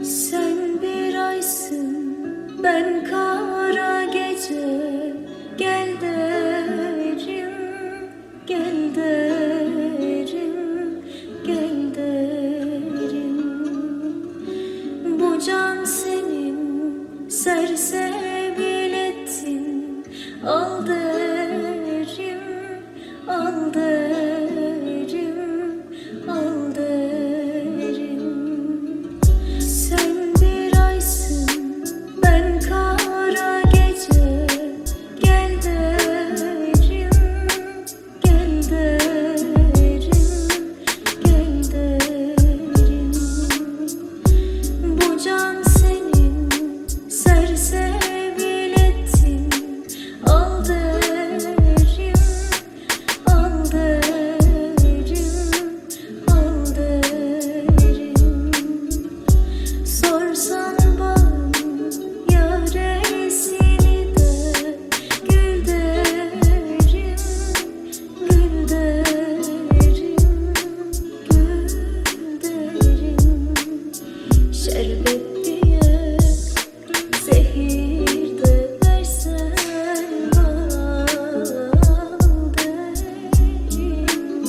Sen bir aysın, ben kara gece. Gel derim, gel derim, gel derim. Bu can senin, sersebil ettin. Al derim, al derim, al derim. Sen bir aysın, ben kara gece. Gel derim, gel derim, gel derim. Bu can senin, sersebil ettin. Al derim, al derim, al derim. Sorsan bana yaresini de, gül derim, gül derim, gül derim. Şerbet diye zehir de versen al derim.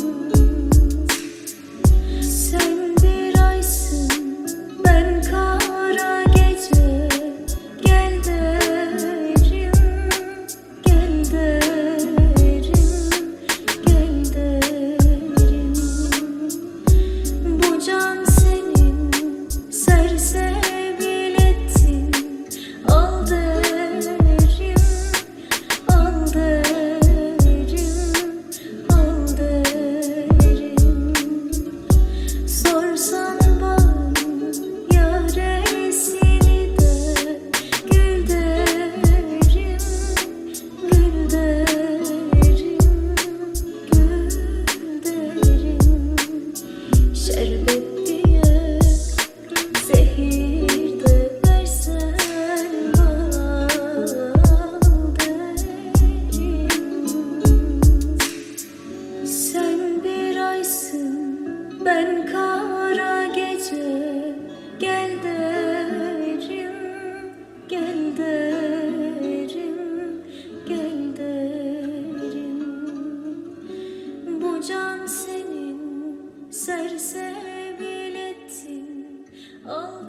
Sen bir aysın, ben kara gece. Gel derim, gel derim, gel derim. Bu can senin, sersebil ettin. Al derim, al derim, al derim. Sorsan bana yaresini de, gül derim, gül derim, gül derim. Şerbet diye zehir de versen al derim. Sen bir aysın, ben kara gece. Gel derim, gel derim, gel derim. Bu can senin, sersebil ettin. Al